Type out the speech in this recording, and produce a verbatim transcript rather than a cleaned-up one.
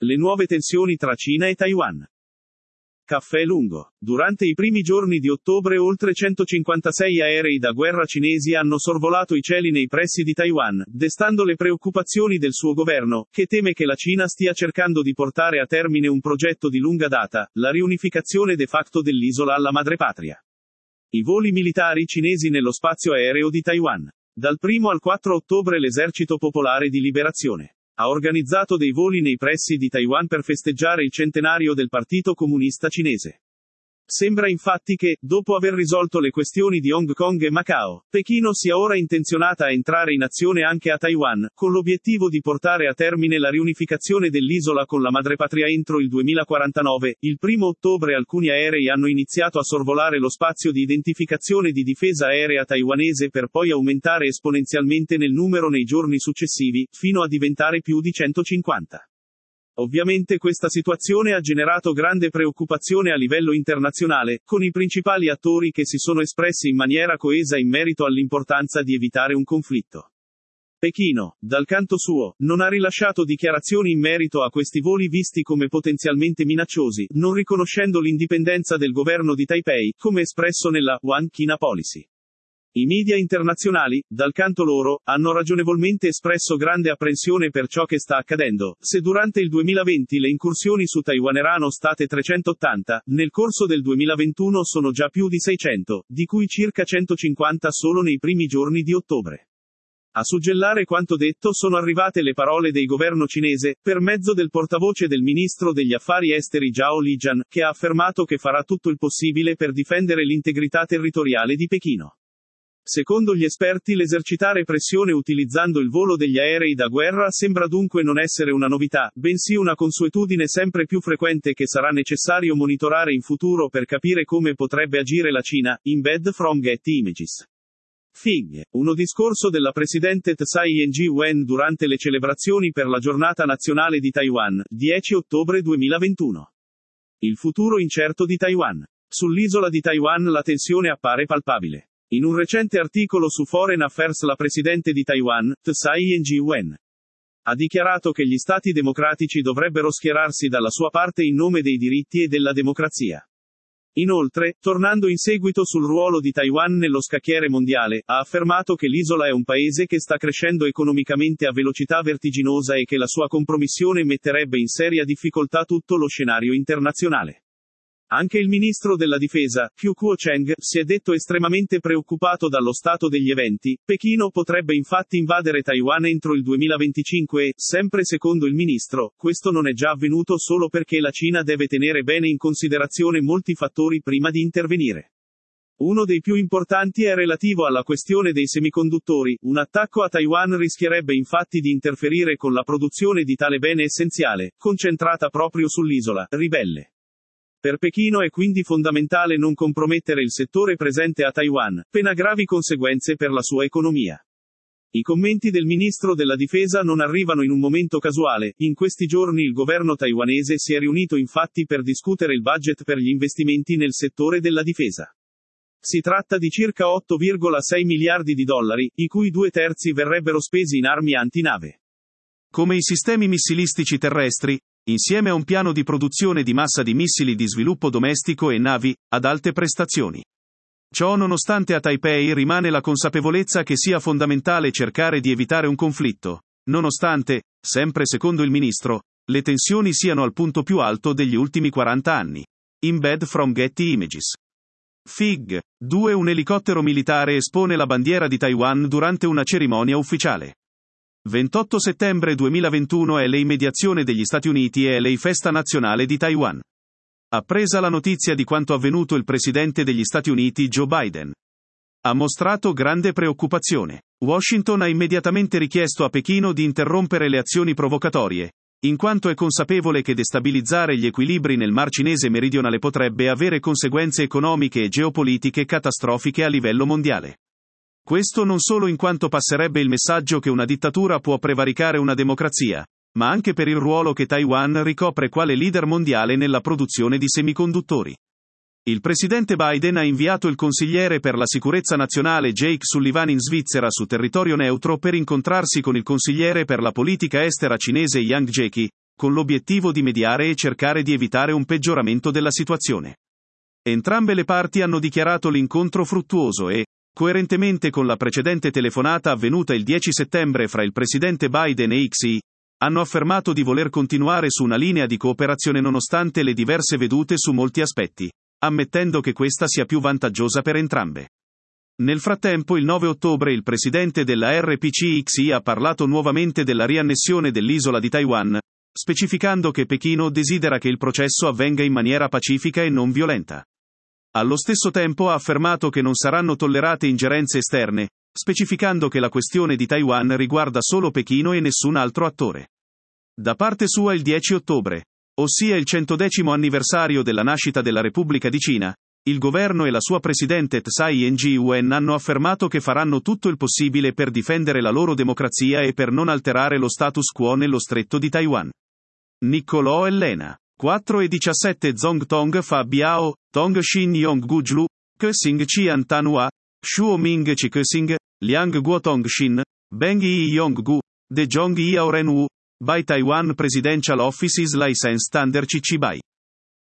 Le nuove tensioni tra Cina e Taiwan. Caffè lungo. Durante i primi giorni di ottobre oltre centocinquantasei aerei da guerra cinesi hanno sorvolato i cieli nei pressi di Taiwan, destando le preoccupazioni del suo governo, che teme che la Cina stia cercando di portare a termine un progetto di lunga data, la riunificazione de facto dell'isola alla madrepatria. I voli militari cinesi nello spazio aereo di Taiwan. Dal primo al quattro ottobre l'Esercito Popolare di Liberazione ha organizzato dei voli nei pressi di Taiwan per festeggiare il centenario del Partito Comunista Cinese. Sembra infatti che, dopo aver risolto le questioni di Hong Kong e Macao, Pechino sia ora intenzionata a entrare in azione anche a Taiwan, con l'obiettivo di portare a termine la riunificazione dell'isola con la madrepatria entro il duemilaquarantanove. Il primo ottobre alcuni aerei hanno iniziato a sorvolare lo spazio di identificazione di difesa aerea taiwanese per poi aumentare esponenzialmente nel numero nei giorni successivi, fino a diventare più di centocinquanta. Ovviamente questa situazione ha generato grande preoccupazione a livello internazionale, con i principali attori che si sono espressi in maniera coesa in merito all'importanza di evitare un conflitto. Pechino, dal canto suo, non ha rilasciato dichiarazioni in merito a questi voli visti come potenzialmente minacciosi, non riconoscendo l'indipendenza del governo di Taipei, come espresso nella One China Policy. I media internazionali, dal canto loro, hanno ragionevolmente espresso grande apprensione per ciò che sta accadendo. Se durante il duemilaventi le incursioni su Taiwan erano state trecentottanta, nel corso del duemilaventuno sono già più di seicento, di cui circa centocinquanta solo nei primi giorni di ottobre. A suggellare quanto detto sono arrivate le parole del governo cinese, per mezzo del portavoce del ministro degli affari esteri Zhao Lijian, che ha affermato che farà tutto il possibile per difendere l'integrità territoriale di Pechino. Secondo gli esperti l'esercitare pressione utilizzando il volo degli aerei da guerra sembra dunque non essere una novità, bensì una consuetudine sempre più frequente che sarà necessario monitorare in futuro per capire come potrebbe agire la Cina. Embed from Getty Images. Fig. Uno discorso della presidente Tsai Ing-wen durante le celebrazioni per la giornata nazionale di Taiwan, dieci ottobre duemilaventuno. Il futuro incerto di Taiwan. Sull'isola di Taiwan la tensione appare palpabile. In un recente articolo su Foreign Affairs la presidente di Taiwan, Tsai Ing-wen, ha dichiarato che gli stati democratici dovrebbero schierarsi dalla sua parte in nome dei diritti e della democrazia. Inoltre, tornando in seguito sul ruolo di Taiwan nello scacchiere mondiale, ha affermato che l'isola è un paese che sta crescendo economicamente a velocità vertiginosa e che la sua compromissione metterebbe in seria difficoltà tutto lo scenario internazionale. Anche il ministro della difesa, Qiu Kuo-cheng, si è detto estremamente preoccupato dallo stato degli eventi. Pechino potrebbe infatti invadere Taiwan entro il duemilaventicinque e, sempre secondo il ministro, questo non è già avvenuto solo perché la Cina deve tenere bene in considerazione molti fattori prima di intervenire. Uno dei più importanti è relativo alla questione dei semiconduttori. Un attacco a Taiwan rischierebbe infatti di interferire con la produzione di tale bene essenziale, concentrata proprio sull'isola ribelle. Per Pechino è quindi fondamentale non compromettere il settore presente a Taiwan, pena gravi conseguenze per la sua economia. I commenti del ministro della difesa non arrivano in un momento casuale. In questi giorni il governo taiwanese si è riunito infatti per discutere il budget per gli investimenti nel settore della difesa. Si tratta di circa otto virgola sei miliardi di dollari, i cui due terzi verrebbero spesi in armi antinave. Come i sistemi missilistici terrestri, insieme a un piano di produzione di massa di missili di sviluppo domestico e navi, ad alte prestazioni. Ciò nonostante a Taipei rimane la consapevolezza che sia fondamentale cercare di evitare un conflitto, nonostante, sempre secondo il ministro, le tensioni siano al punto più alto degli ultimi quaranta anni. Embed from Getty Images. Fig. due Un elicottero militare espone la bandiera di Taiwan durante una cerimonia ufficiale. ventotto settembre duemilaventuno è l'immediazione degli Stati Uniti e è la festa nazionale di Taiwan. Appresa la notizia di quanto avvenuto il presidente degli Stati Uniti Joe Biden ha mostrato grande preoccupazione. Washington ha immediatamente richiesto a Pechino di interrompere le azioni provocatorie, in quanto è consapevole che destabilizzare gli equilibri nel Mar Cinese meridionale potrebbe avere conseguenze economiche e geopolitiche catastrofiche a livello mondiale. Questo non solo in quanto passerebbe il messaggio che una dittatura può prevaricare una democrazia, ma anche per il ruolo che Taiwan ricopre quale leader mondiale nella produzione di semiconduttori. Il presidente Biden ha inviato il consigliere per la sicurezza nazionale Jake Sullivan in Svizzera su territorio neutro per incontrarsi con il consigliere per la politica estera cinese Yang Jieqi, con l'obiettivo di mediare e cercare di evitare un peggioramento della situazione. Entrambe le parti hanno dichiarato l'incontro fruttuoso e, coerentemente con la precedente telefonata avvenuta il dieci settembre fra il presidente Biden e Xi, hanno affermato di voler continuare su una linea di cooperazione nonostante le diverse vedute su molti aspetti, ammettendo che questa sia più vantaggiosa per entrambe. Nel frattempo, il nove ottobre il presidente della R P C Xi ha parlato nuovamente della riannessione dell'isola di Taiwan, specificando che Pechino desidera che il processo avvenga in maniera pacifica e non violenta. Allo stesso tempo ha affermato che non saranno tollerate ingerenze esterne, specificando che la questione di Taiwan riguarda solo Pechino e nessun altro attore. Da parte sua il dieci ottobre, ossia il centodecimo anniversario della nascita della Repubblica di Cina, il governo e la sua presidente Tsai Ing-wen hanno affermato che faranno tutto il possibile per difendere la loro democrazia e per non alterare lo status quo nello stretto di Taiwan. Niccolò Elena. quattro e diciassette Zong Tong Fa Biao, Tong Xin Yong Gujlu, Kesing Chian Tanhua, Shuo Ming Chi Kesing, Liang Guo Tong Xin, Beng Yi Yong Gu, De Jong Yao Ren Wu, by Taiwan Presidential Office is License Standard Chichibai.